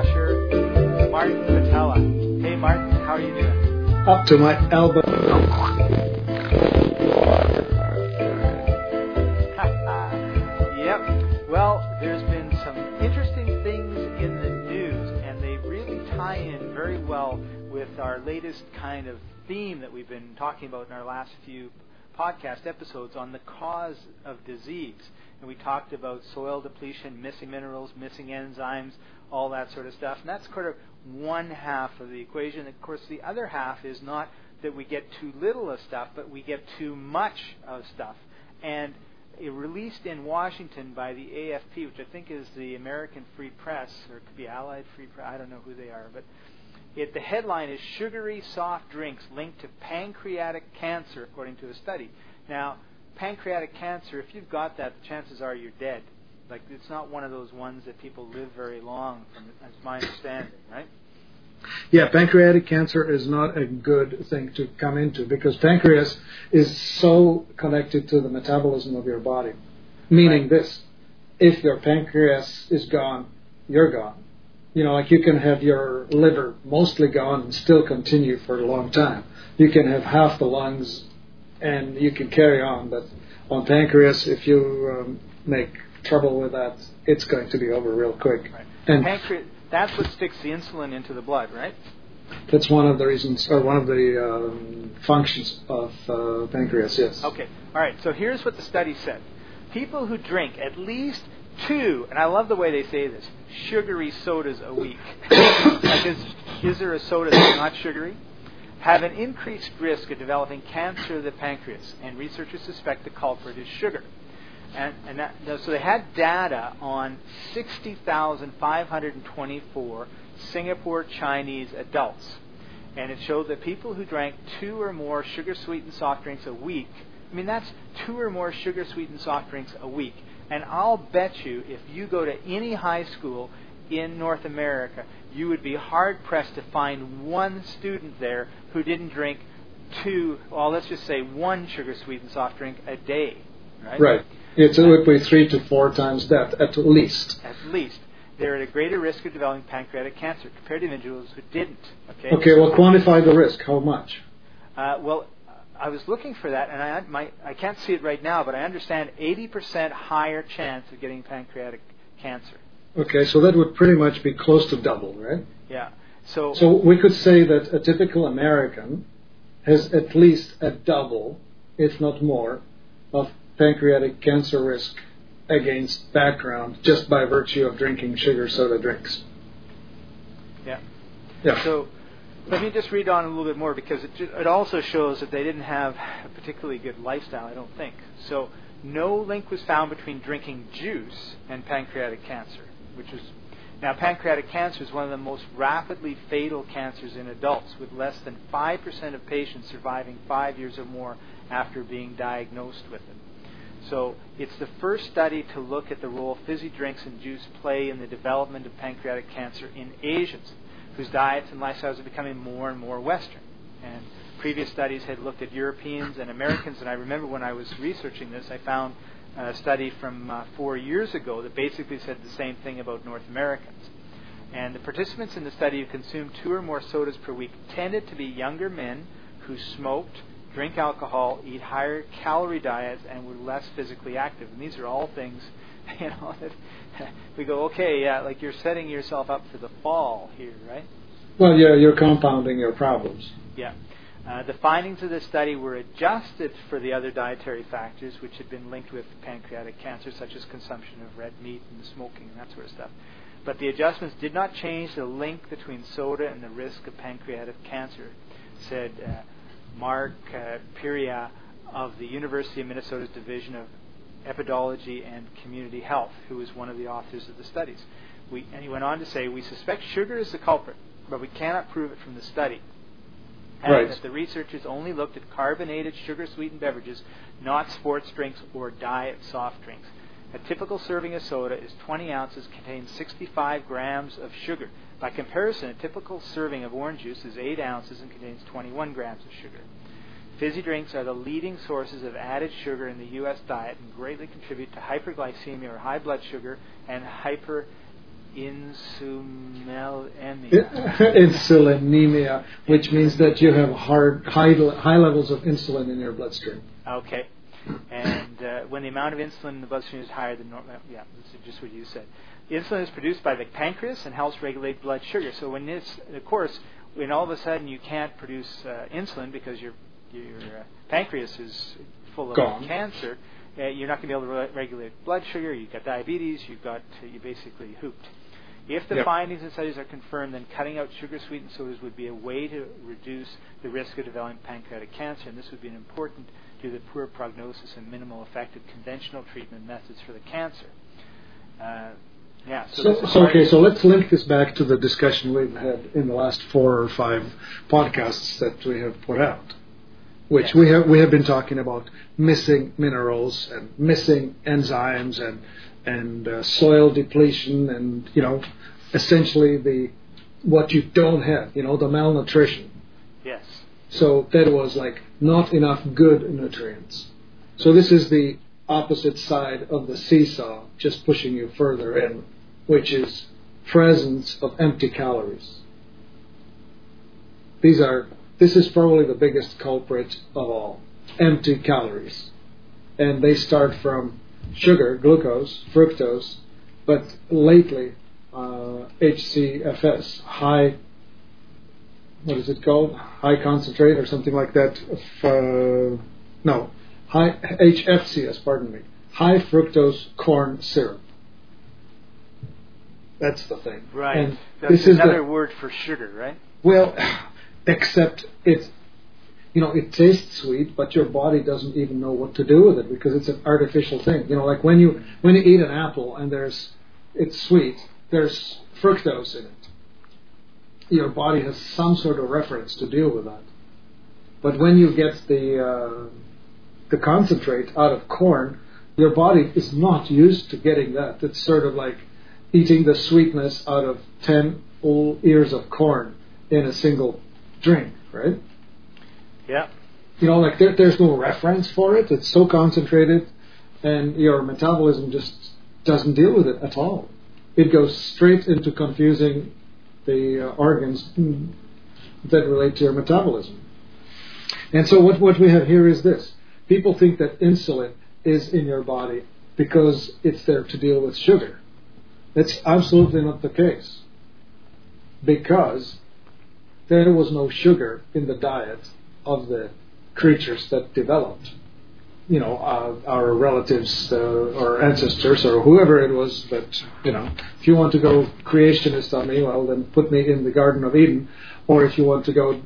dishwasher, Martin Patella. Hey, Martin, how are you doing? Up to my elbow. Yep. Well, there's been some interesting things in the news, and they really tie in very well with our latest kind of theme that we've been talking about in our last few podcast episodes on the cause of disease. And we talked about soil depletion, missing minerals, missing enzymes, all that sort of stuff. And that's sort of one half of the equation. Of course, the other half is not that we get too little of stuff, but we get too much of stuff. And it released in Washington by the AFP, which I think is the American Free Press, or it could be Allied Free Press, I don't know who they are, but the headline is Sugary Soft Drinks Linked to Pancreatic Cancer, according to a study. Now, pancreatic cancer, if you've got that, the chances are you're dead. Like, it's not one of those ones that people live very long from, that's my understanding, right? Yeah, pancreatic cancer is not a good thing to come into because pancreas is so connected to the metabolism of your body. Meaning this, if your pancreas is gone, you're gone. You know, like you can have your liver mostly gone and still continue for a long time. You can have half the lungs and you can carry on. But on pancreas, if you make trouble with that, it's going to be over real quick. Right. And that's what sticks the insulin into the blood, right? That's one of the reasons, or one of the functions of pancreas, yes. Okay. All right. So here's what the study said. People who drink at least 2, and I love the way they say this, sugary sodas a week. Like is there a soda that's not sugary? Have an increased risk of developing cancer of the pancreas, and researchers suspect the culprit is sugar. So they had data on 60,524 Singapore Chinese adults, and it showed that people who drank 2 or more sugar-sweetened soft drinks a week, I mean that's 2 or more sugar-sweetened soft drinks a week, and I'll bet you if you go to any high school in North America, you would be hard-pressed to find one student there who didn't drink 2, well, let's just say 1 sugar-sweetened soft drink a day, right? Right. It would be 3 to 4 times that, at least. At least. They're at a greater risk of developing pancreatic cancer compared to individuals who didn't. Okay, well, quantify the risk. How much? Well, I was looking for that, and I can't see it right now, but I understand 80% higher chance of getting pancreatic cancer. Okay, so that would pretty much be close to double, right? Yeah. So we could say that a typical American has at least a double, if not more, of pancreatic cancer risk against background just by virtue of drinking sugar soda drinks. Yeah. Yeah. So let me just read on a little bit more because it also shows that they didn't have a particularly good lifestyle, I don't think. So no link was found between drinking juice and pancreatic cancer, which is now pancreatic cancer is one of the most rapidly fatal cancers in adults, with less than 5% of patients surviving 5 years or more after being diagnosed with it. So it's the first study to look at the role fizzy drinks and juice play in the development of pancreatic cancer in Asians, whose diets and lifestyles are becoming more and more Western. And previous studies had looked at Europeans and Americans, and I remember when I was researching this, I found a study from 4 years ago that basically said the same thing about North Americans. And the participants in the study who consumed 2 or more sodas per week tended to be younger men who smoked, drink alcohol, eat higher calorie diets, and were less physically active. And these are all things, that we go, okay, yeah, like you're setting yourself up for the fall here, right? Well, yeah, you're compounding your problems. Yeah. The findings of this study were adjusted for the other dietary factors which had been linked with pancreatic cancer, such as consumption of red meat and smoking and that sort of stuff. But the adjustments did not change the link between soda and the risk of pancreatic cancer, said Mark Piria of the University of Minnesota's Division of Epidemiology and Community Health, who was one of the authors of the studies. And he went on to say, we suspect sugar is the culprit, but we cannot prove it from the study. And that the researchers only looked at carbonated sugar-sweetened beverages, not sports drinks or diet soft drinks. A typical serving of soda is 20 ounces, contains 65 grams of sugar. By comparison, a typical serving of orange juice is 8 ounces and contains 21 grams of sugar. Fizzy drinks are the leading sources of added sugar in the U.S. diet and greatly contribute to hyperglycemia or high blood sugar and Insulinemia, which means that you have high levels of insulin in your bloodstream. Okay. And when the amount of insulin in the bloodstream is higher than normal, yeah, this is just what you said. Insulin is produced by the pancreas and helps regulate blood sugar. So when when all of a sudden you can't produce insulin because your pancreas is full of cancer, you're not going to be able to regulate blood sugar. You've got diabetes. You're basically hooped. If the findings and studies are confirmed, then cutting out sugar-sweetened sodas would be a way to reduce the risk of developing pancreatic cancer, and this would be an important due to the poor prognosis and minimal effective conventional treatment methods for the cancer. So let's link this back to the discussion we've had in the last 4 or 5 podcasts that we have put out, which we have been talking about missing minerals and missing enzymes and soil depletion and essentially what you don't have, the malnutrition. Yes. So that was like not enough good nutrients. So this is the opposite side of the seesaw, just pushing you further in, which is presence of empty calories. This is probably the biggest culprit of all, empty calories. And they start from sugar, glucose, fructose, but lately HCFS, high concentrate or something like that. High HFCS, pardon me. High fructose corn syrup. That's the thing. Right. And that's another word for sugar, right? Well, except it tastes sweet, but your body doesn't even know what to do with it because it's an artificial thing. Like when you eat an apple and it's sweet, there's fructose in it. Your body has some sort of reference to deal with that. But when you get the concentrate out of corn, your body is not used to getting that. It's sort of like eating the sweetness out of 10 whole ears of corn in a single drink, right? Yeah. There's no reference for it. It's so concentrated, and your metabolism just doesn't deal with it at all. It goes straight into confusing the organs that relate to your metabolism. And so what we have here is this. People think that insulin is in your body because it's there to deal with sugar. That's absolutely not the case. Because there was no sugar in the diet of the creatures that developed. Our relatives or ancestors or whoever it was. But, if you want to go creationist on me, well, then put me in the Garden of Eden. Or if you want to go,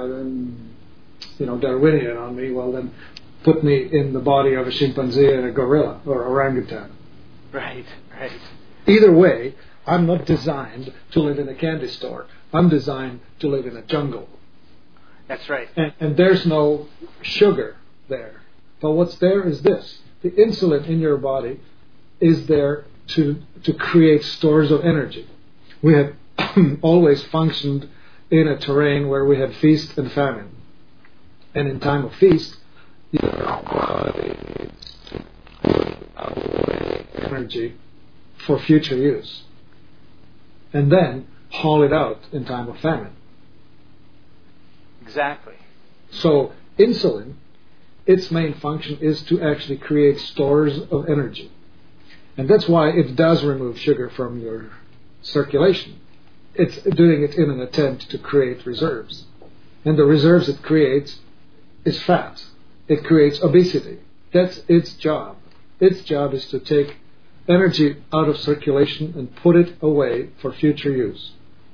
Darwinian on me, well, then put me in the body of a chimpanzee and a gorilla or orangutan. Right. Either way, I'm not designed to live in a candy store. I'm designed to live in a jungle. That's right. And there's no sugar there. But what's there is this. The insulin in your body is there to create stores of energy. We have always functioned in a terrain where we had feast and famine. And in time of feast, your body needs to put away energy for future use. And then haul it out in time of famine. Exactly. So insulin, its main function is to actually create stores of energy. And that's why it does remove sugar from your circulation. It's doing it in an attempt to create reserves. And the reserves it creates is fat. It creates obesity. That's its job. Its job is to take energy out of circulation and put it away for future use.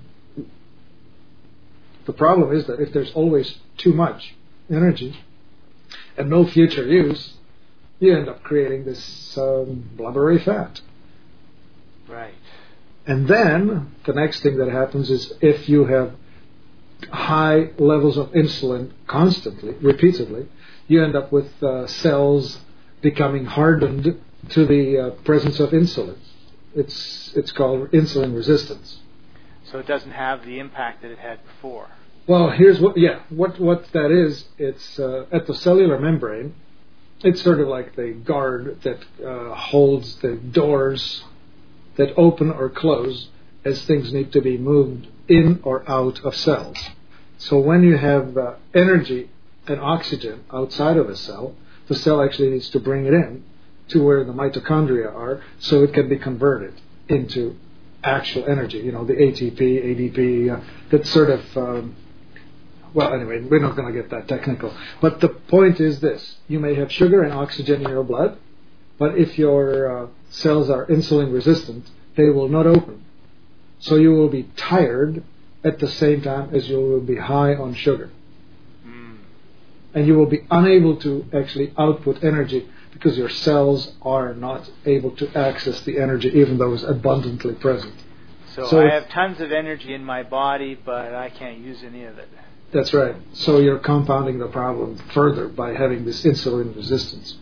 The problem is that if there's always too much energy and no future use, you end up creating this blubbery fat. Right. And then the next thing that happens is if you have high levels of insulin constantly, repeatedly, you end up with cells becoming hardened to the presence of insulin. It's called insulin resistance. So it doesn't have the impact that it had before. Well, here's what that is. It's at the cellular membrane. It's sort of like the guard that holds the doors that open or close as things need to be moved in or out of cells. So when you have energy and oxygen outside of a cell, the cell actually needs to bring it in to where the mitochondria are so it can be converted into actual energy. The ATP, ADP, that sort of... well, anyway, we're not going to get that technical. But the point is this. You may have sugar and oxygen in your blood, but if your cells are insulin resistant, they will not open. So you will be tired at the same time as you will be high on sugar. And you will be unable to actually output energy because your cells are not able to access the energy even though it's abundantly present. So I have tons of energy in my body, but I can't use any of it. That's right. So you're compounding the problem further by having this insulin resistance.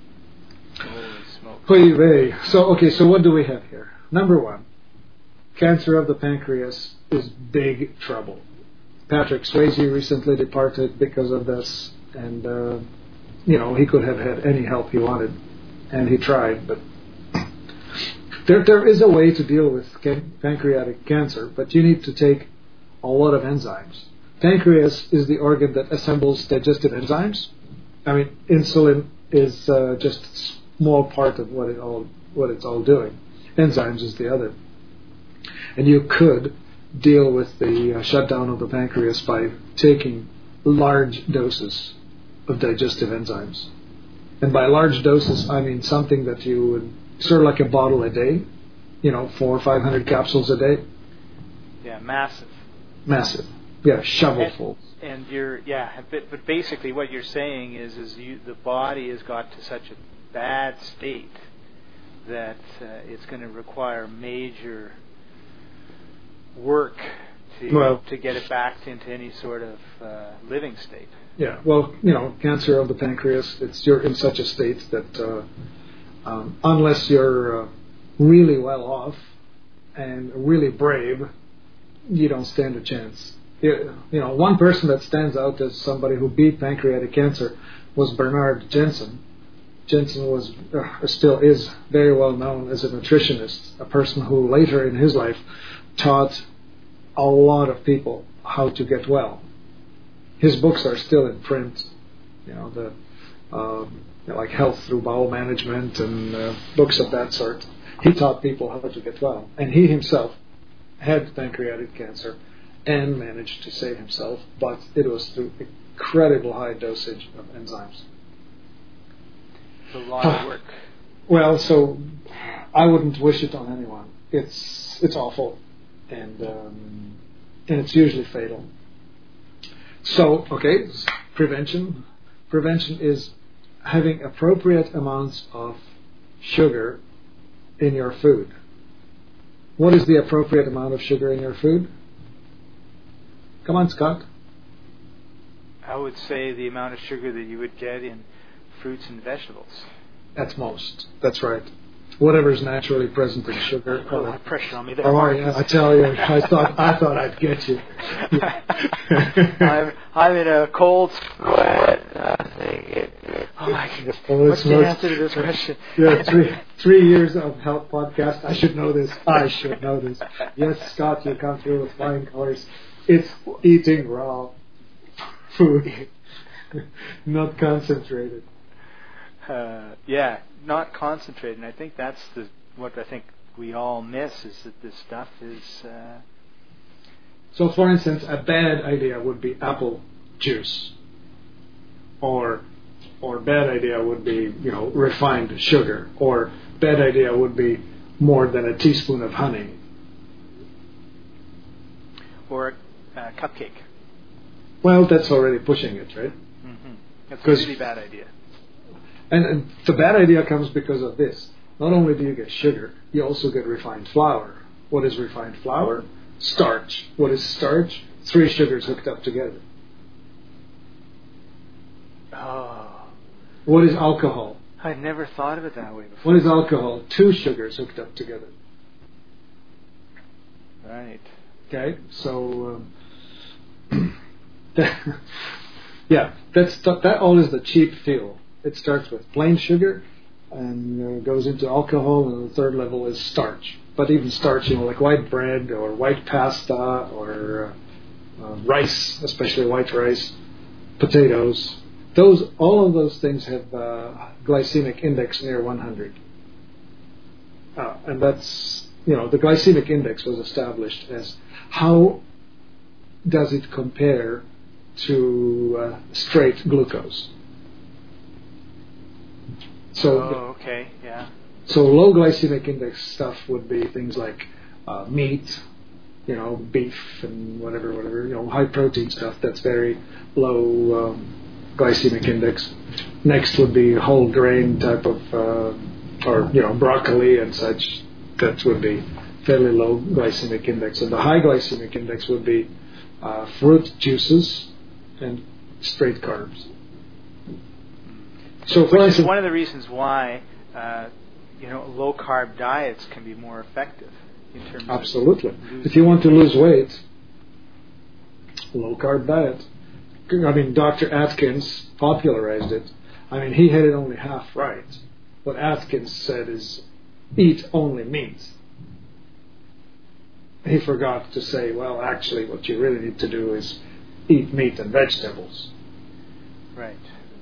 Holy smoke. So what do we have here? Number one, cancer of the pancreas is big trouble. Patrick Swayze recently departed because of this, and he could have had any help he wanted, and he tried, but there is a way to deal with pancreatic cancer, but you need to take a lot of enzymes. Pancreas is the organ that assembles digestive enzymes. I mean, insulin is just a small part of what it's all doing. Enzymes is the other. And you could deal with the shutdown of the pancreas by taking large doses of digestive enzymes. And by large doses, I mean something that you would, sort of like a bottle a day, 400 or 500 capsules a day. Yeah, massive. Massive. Yeah, shovelful. And but basically what you're saying is the body has got to such a bad state that it's going to require major work to get it back into any sort of living state. Yeah, well, cancer of the pancreas, you're in such a state that unless you're really well off and really brave, you don't stand a chance. One person that stands out as somebody who beat pancreatic cancer was Bernard Jensen. Jensen was, still is, very well known as a nutritionist, a person who later in his life taught a lot of people how to get well. His books are still in print, like Health Through Bowel Management and books of that sort. He taught people how to get well, and he himself had pancreatic cancer and managed to save himself, but it was through incredible high dosage of enzymes. It's a lot of work. Well, so I wouldn't wish it on anyone. It's awful, and it's usually fatal. So, prevention. Prevention is having appropriate amounts of sugar in your food. What is the appropriate amount of sugar in your food? Come on, Scott. I would say the amount of sugar that you would get in fruits and vegetables. That's most. That's right. Whatever's naturally present in sugar. A lot of pressure on me there. Oh yeah, I tell you, I thought I'd get you. I'm in a cold sweat. Oh my goodness. What's the answer to this question? Yeah, 3 years of health podcast. I should know this. Yes, Scott, you come through with flying colors. It's eating raw food, not concentrated. Not concentrated. And I think that's what I think we all miss is that this stuff is... So, for instance, a bad idea would be apple juice. Or bad idea would be, refined sugar. Or bad idea would be more than a teaspoon of honey. Or a cupcake. Well, that's already pushing it, right? Mm-hmm. That's a really bad idea. And the bad idea comes because of this. Not only do you get sugar, you also get refined flour. What is refined flour? Starch. What is starch? 3 sugars hooked up together. Oh. What is alcohol? I'd never thought of it that way before. What is alcohol? 2 sugars hooked up together. Right. Okay, so... that all is the cheap fuel. It starts with plain sugar and goes into alcohol, and the third level is starch. but even starch, like white bread or white pasta or rice, especially white rice, potatoes. All of those things have glycemic index near 100. And that's, the glycemic index was established as how does it compare to straight glucose. So, okay, yeah. So low glycemic index stuff would be things like meat, beef and whatever, high protein stuff that's very low glycemic index. Next would be whole grain type of, or broccoli and such. That would be fairly low glycemic index. And the high glycemic index would be fruit juices and straight carbs. So, for instance, one of the reasons why low carb diets can be more effective in terms absolutely. of If you want to lose weight, low carb diet. I mean, Dr. Atkins popularized it. I mean, he had it only half right. What Atkins said is eat only meat. He forgot to say, well, actually, what you really need to do is eat meat and vegetables. Right.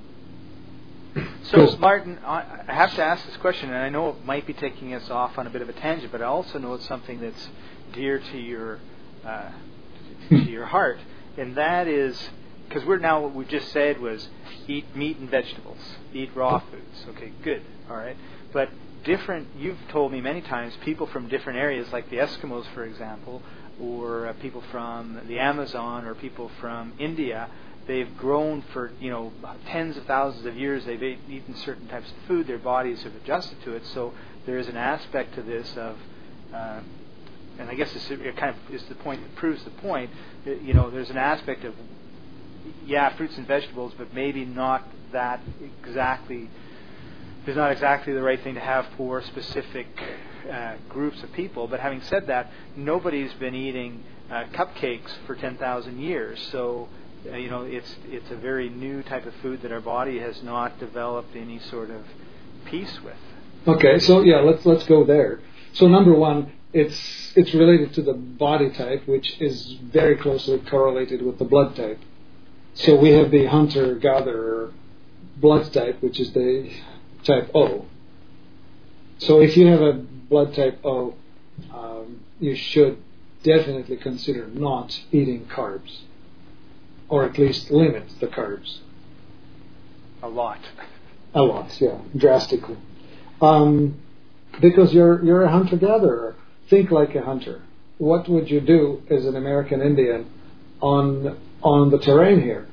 So, Martin, I have to ask this question, and I know it might be taking us off on a bit of a tangent, but I also know it's something that's dear to your heart, and that is, because what we just said was eat meat and vegetables, eat raw foods. Okay, good, all right. But you've told me many times, people from different areas, like the Eskimos, for example, or people from the Amazon, or people from India, they've grown for tens of thousands of years. They've eaten certain types of food. Their bodies have adjusted to it. So there is an aspect to this of, and I guess it kind of is the point that proves the point. There's an aspect of, fruits and vegetables, but maybe not that exactly. Is not exactly the right thing to have for specific groups of people. But having said that, nobody's been eating cupcakes for 10,000 years. So it's a very new type of food that our body has not developed any sort of peace with. Okay, so let's go there. So number one, it's related to the body type, which is very closely correlated with the blood type. So we have the hunter-gatherer blood type, which is the type O. So if you have a blood type O, you should definitely consider not eating carbs, or at least limit the carbs. A lot, yeah, drastically. Because you're a hunter-gatherer. Think like a hunter. What would you do as an American Indian on the terrain here?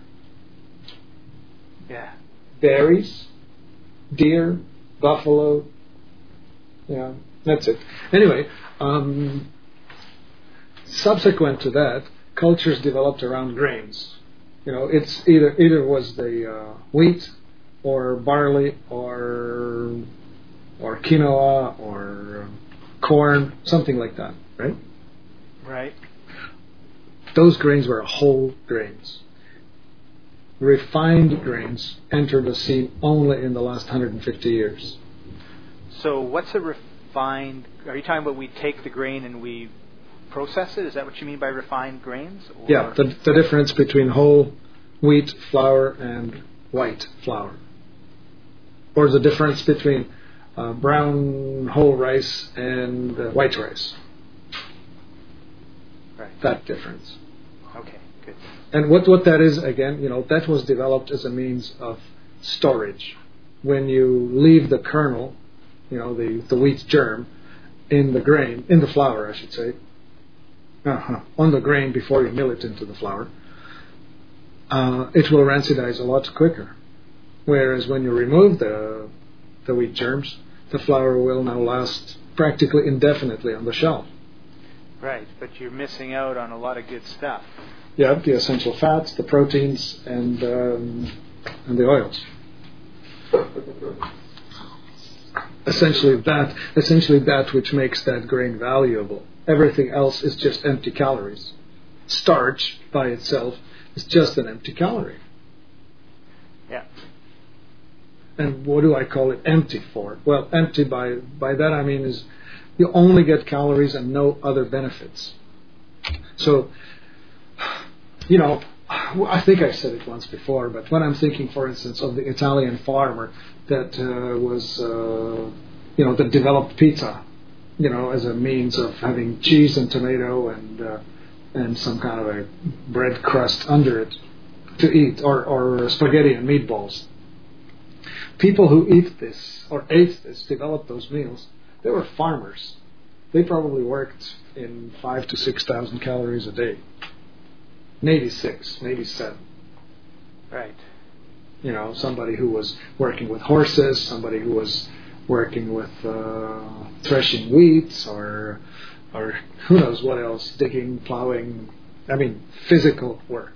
Yeah. Berries, deer, buffalo. Yeah, that's it. Anyway, subsequent to that, cultures developed around grains. It's either was the wheat or barley or quinoa or corn, something like that, right? Right. Those grains were whole grains. Refined grains entered the scene only in the last 150 years. So what's a refined... Are you talking about we take the grain and we process it? Is that what you mean by refined grains? Or? Yeah, the difference between whole wheat flour and white flour. Or the difference between brown whole rice and white rice. Right. That difference. Okay, good. And what that is, again, that was developed as a means of storage. When you leave the kernel, the wheat germ, in the flour, I should say, on the grain before you mill it into the flour, it will rancidize a lot quicker. Whereas when you remove the wheat germs, the flour will now last practically indefinitely on the shelf. Right, but you're missing out on a lot of good stuff. Yeah, the essential fats, the proteins, and the oils. Essentially that which makes that grain valuable. Everything else is just empty calories. Starch by itself is just an empty calorie. Yeah. And what do I call it empty for? Well, empty by that I mean is You only get calories and no other benefits. So, I think I said it once before, but when I'm thinking, for instance, of the Italian farmer that that developed pizza, as a means of having cheese and tomato and some kind of a bread crust under it to eat, or spaghetti and meatballs. People who ate this, developed those meals, they were farmers. They probably worked in 5,000 to 6,000 calories a day. Maybe 6, maybe 7. Right. Somebody who was working with horses, somebody who was working with threshing wheat, or who knows what else, digging, plowing, physical work.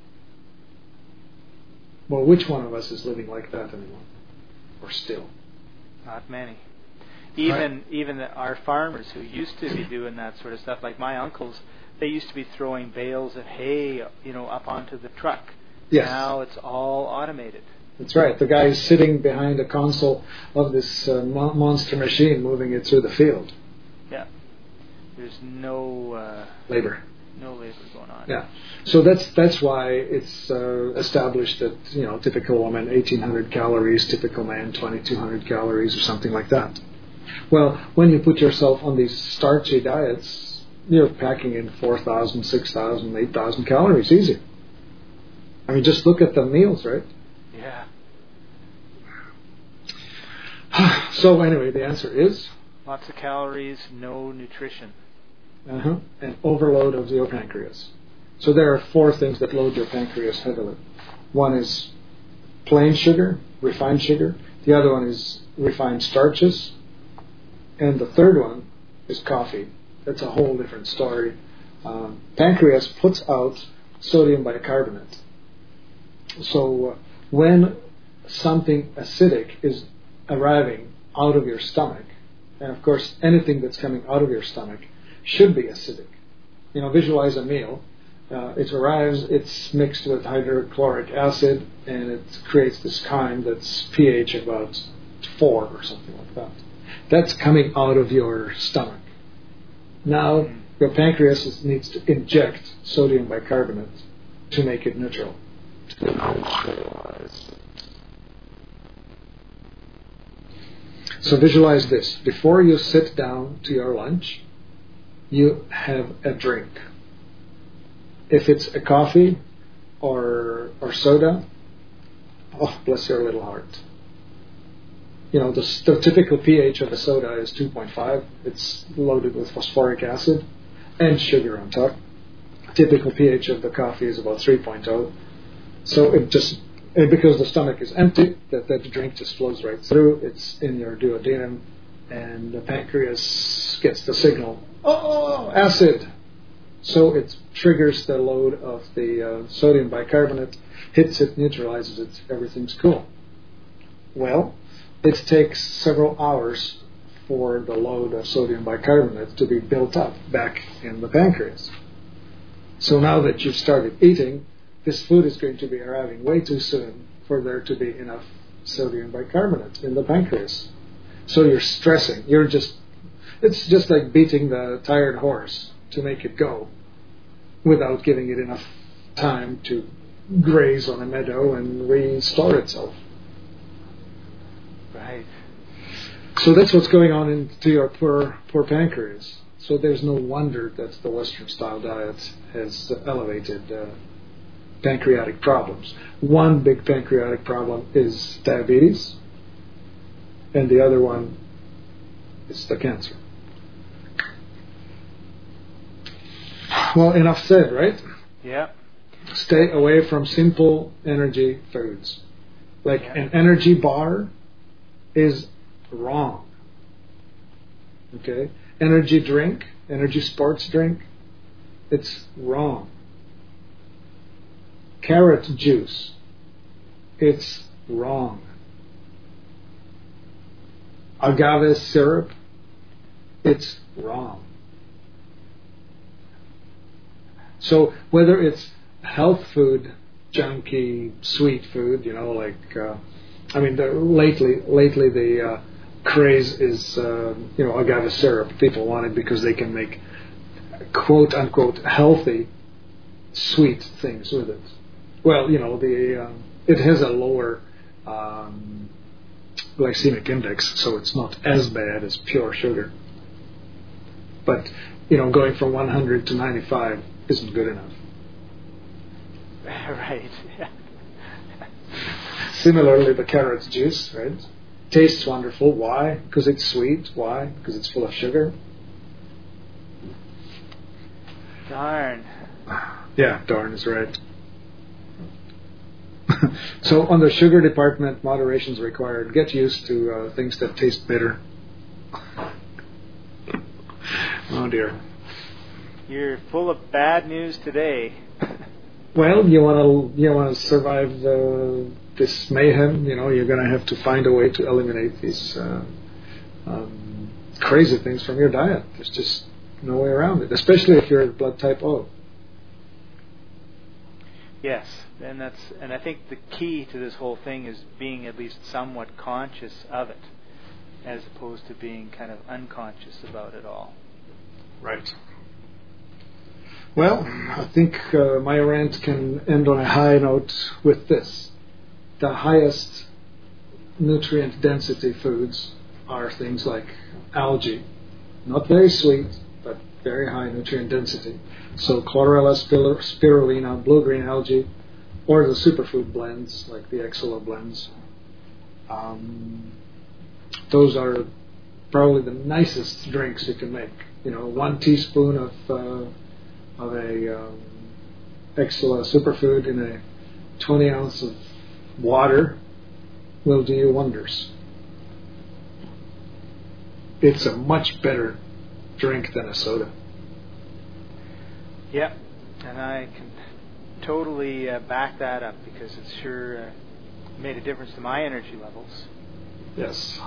Well, which one of us is living like that anymore? Or still? Not many. Even our farmers who used to be doing that sort of stuff, like my uncles, they used to be throwing bales of hay, up onto the truck. Yes. Now it's all automated. That's right. The guy is sitting behind a console of this monster machine, moving it through the field. Yeah. There's no labor. No labor going on. Yeah. So that's why it's established that typical woman 1,800 calories, typical man 2,200 calories, or something like that. Well, when you put yourself on these starchy diets, you're packing in 4,000, 6,000, 8,000 calories easy. Just look at the meals, right? Yeah. So anyway, the answer is? Lots of calories, no nutrition. And overload of your pancreas. So there are 4 things that load your pancreas heavily. One is plain sugar, refined sugar. The other one is refined starches. And the third one is coffee. That's a whole different story. Pancreas puts out sodium bicarbonate. So when something acidic is arriving out of your stomach, and of course anything that's coming out of your stomach should be acidic. Visualize a meal. It arrives, it's mixed with hydrochloric acid, and it creates this kind that's pH about 4 or something like that. That's coming out of your stomach. Now, your pancreas needs to inject sodium bicarbonate to make it neutral. So visualize this. Before you sit down to your lunch, you have a drink. If it's a coffee or soda, oh, bless your little heart. The typical pH of a soda is 2.5. It's loaded with phosphoric acid and sugar on top. Typical pH of the coffee is about 3.0. So because the stomach is empty, that drink just flows right through. It's in your duodenum, and the pancreas gets the signal, oh, acid. So it triggers the load of the sodium bicarbonate, hits it, neutralizes it, everything's cool. Well, it takes several hours for the load of sodium bicarbonate to be built up back in the pancreas. So now that you've started eating, this food is going to be arriving way too soon for there to be enough sodium bicarbonate in the pancreas. So you're stressing. It's just like beating the tired horse to make it go without giving it enough time to graze on a meadow and restore itself. Right. So that's what's going on into your poor pancreas. So there's no wonder that the Western style diet has elevated pancreatic problems. One big pancreatic problem is diabetes, and the other one is the cancer. Well, enough said, right? Yeah. Stay away from simple energy foods. Like an energy bar is wrong. Okay? Energy drink, energy sports drink, it's wrong. Carrot juice, it's wrong. Agave syrup, it's wrong. So whether it's health food, junky, sweet food, lately the craze is, agave syrup. People want it because they can make quote unquote healthy sweet things with it. Well, it has a lower glycemic index, so it's not as bad as pure sugar. But going from 100 to 95 isn't good enough. Right. Yeah. Similarly, the carrot juice, right? Tastes wonderful. Why? Because it's sweet. Why? Because it's full of sugar. Darn. Yeah, darn is right. So on the sugar department, moderation is required. Get used to things that taste bitter. Oh dear. You're full of bad news today. Well, you want to survive this mayhem. You're going to have to find a way to eliminate these crazy things from your diet. There's just no way around it, especially if you're blood type O. Yes, and I think the key to this whole thing is being at least somewhat conscious of it, as opposed to being kind of unconscious about it all. Right. Well, I think my rant can end on a high note with this. The highest nutrient density foods are things like algae. Not very sweet, but very high nutrient density. So chlorella, spirulina, blue-green algae, or the superfood blends like the Exolo blends. Those are probably the nicest drinks you can make. 1 teaspoon of a Exolo superfood in a 20 ounce of water will do you wonders. It's a much better drink than a soda. Yeah, and I can totally back that up because it's sure made a difference to my energy levels. Yes.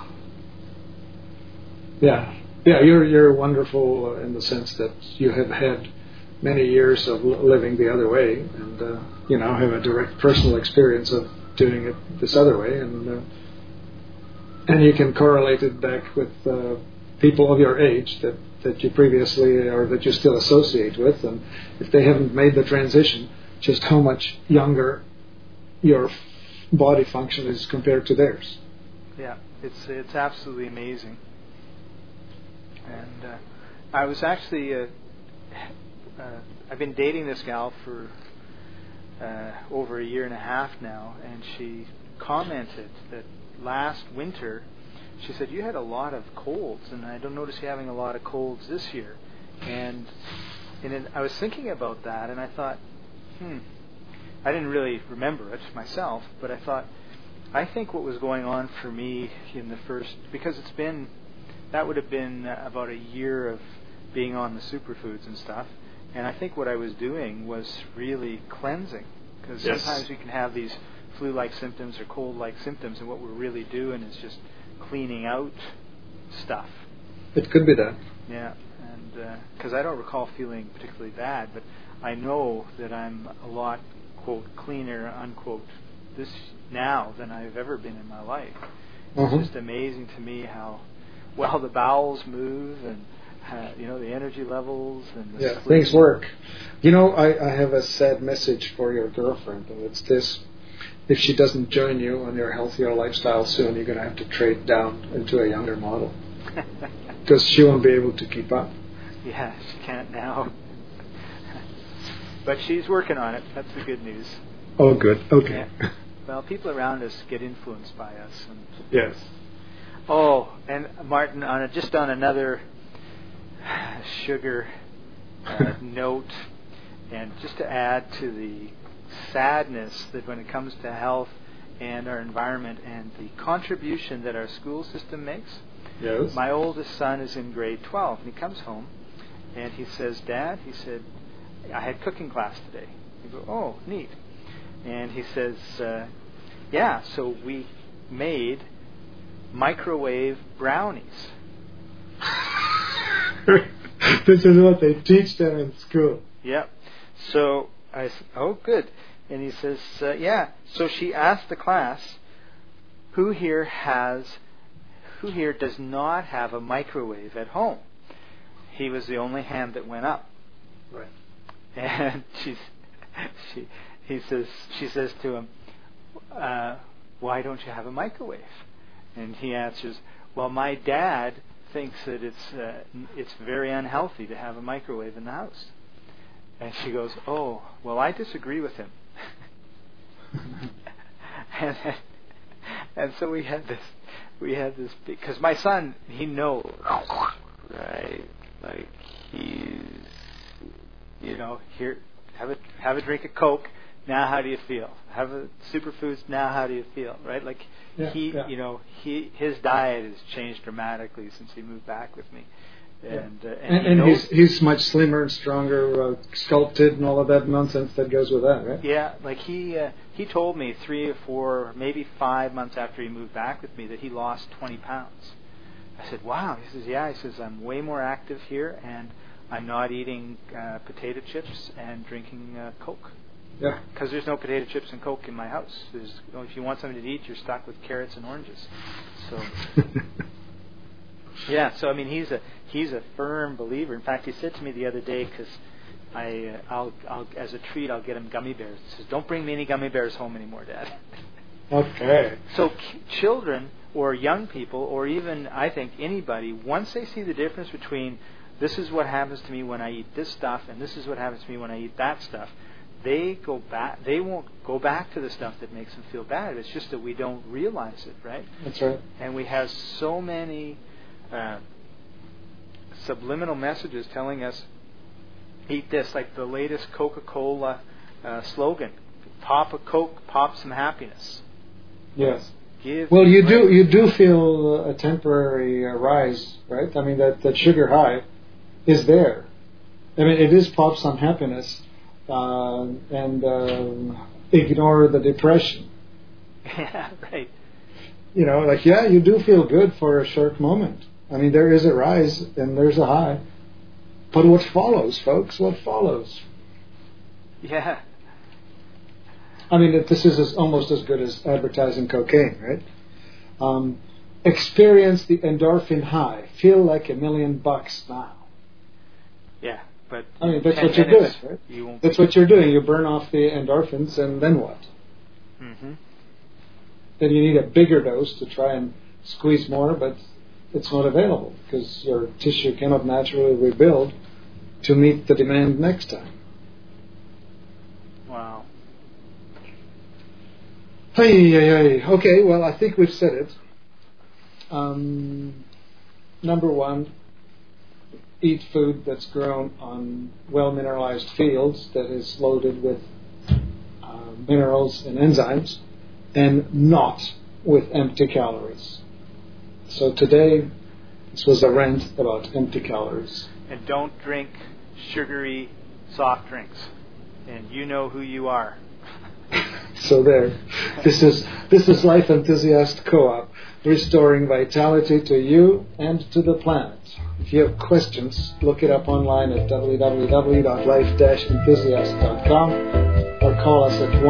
Yeah, you're wonderful in the sense that you have had many years of living the other way, and have a direct personal experience of doing it this other way, and you can correlate it back with people of your age that you previously or that you still associate with, and if they haven't made the transition, just how much younger your body function is compared to theirs. Yeah, it's absolutely amazing. And I was actually I've been dating this gal for over a year and a half now, and she commented that last winter she said, you had a lot of colds, and I don't notice you having a lot of colds this year. And I was thinking about that, and I thought, I didn't really remember it myself, but I think what was going on for me in the first, because that would have been about a year of being on the superfoods and stuff, and I think what I was doing was really cleansing, because sometimes we can have these flu-like symptoms or cold-like symptoms, and what we're really doing is just cleaning out stuff. It could be that. Yeah, and because I don't recall feeling particularly bad, but I know that I'm a lot, quote, cleaner, unquote, this now than I've ever been in my life. It's just amazing to me how well the bowels move, and the energy levels and the things work. I have a sad message for your girlfriend, and it's this: if she doesn't join you on your healthier lifestyle soon, you're going to have to trade down into a younger model because she won't be able to keep up. Yeah, she can't now. But she's working on it. That's the good news. Oh, good. Okay. Yeah. Well, people around us get influenced by us. Yes. Oh, and Martin, on another sugar note, and just to add to the sadness that when it comes to health and our environment and the contribution that our school system makes. Yes. My oldest son is in grade 12, and he comes home, and he says, Dad, he said, I had cooking class today. I go, oh, neat. And he says, yeah, so we made microwave brownies. This is what they teach them in school. Yep. So I said, oh, good. And he says, yeah. So she asked the class, who here has who here does not have a microwave at home? He was the only hand that went up. Right. And she says to him, why don't you have a microwave? And he answers, well, my dad thinks that it's very unhealthy to have a microwave in the house. And she goes, oh, well, I disagree with him. and so we had this because my son, he knows, right? Like he's, here, have a drink of Coke. Now how do you feel? Have a superfoods. Now how do you feel? Right? Like his diet has changed dramatically since he moved back with me. And he's much slimmer and stronger, sculpted, and all of that nonsense that goes with that, right? Yeah, like he told me 3 or 4, maybe 5 months after he moved back with me that he lost 20 pounds. I said, wow. He says, yeah. He says, I'm way more active here, and I'm not eating potato chips and drinking Coke. Yeah. Because there's no potato chips and Coke in my house. If you want something to eat, you're stuck with carrots and oranges. So. Yeah, so I mean, he's a firm believer. In fact, he said to me the other day, because I'll as a treat I'll get him gummy bears. He says, "Don't bring me any gummy bears home anymore, Dad." Okay. So children or young people, or even I think anybody, once they see the difference between this is what happens to me when I eat this stuff, and this is what happens to me when I eat that stuff, they go back. They won't go back to the stuff that makes them feel bad. It's just that we don't realize it, right? That's right. And we have so many subliminal messages telling us, eat this, like the latest Coca-Cola slogan, pop a Coke, pop some happiness. Yes. Well, you do feel a temporary rise, right? I mean, that sugar high is there. I mean, it is pop some happiness and ignore the depression. Yeah, right. You do feel good for a short moment. I mean, there is a rise and there's a high. But what follows, folks? What follows? Yeah. I mean, this is almost as good as advertising cocaine, right? Experience the endorphin high. Feel like $1 million now. Yeah, but I mean, that's what you're doing, right? That's what you're doing. You burn off the endorphins, and then what? Mm-hmm. Then you need a bigger dose to try and squeeze more, but it's not available because your tissue cannot naturally rebuild to meet the demand next time. Wow. Hey. Okay, well, I think we've said it. Number one, eat food that's grown on well-mineralized fields that is loaded with minerals and enzymes, and not with empty calories. So today, this was a rant about empty calories. And don't drink sugary soft drinks. And you know who you are. So there. This is Life Enthusiast Co-op, restoring vitality to you and to the planet. If you have questions, look it up online at www.life-enthusiast.com or call us at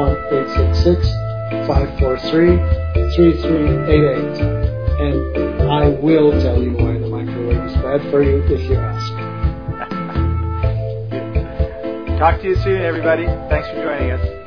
1-866-543-3388. And I will tell you why the microwave is bad for you if you ask. Talk to you soon, everybody. Thanks for joining us.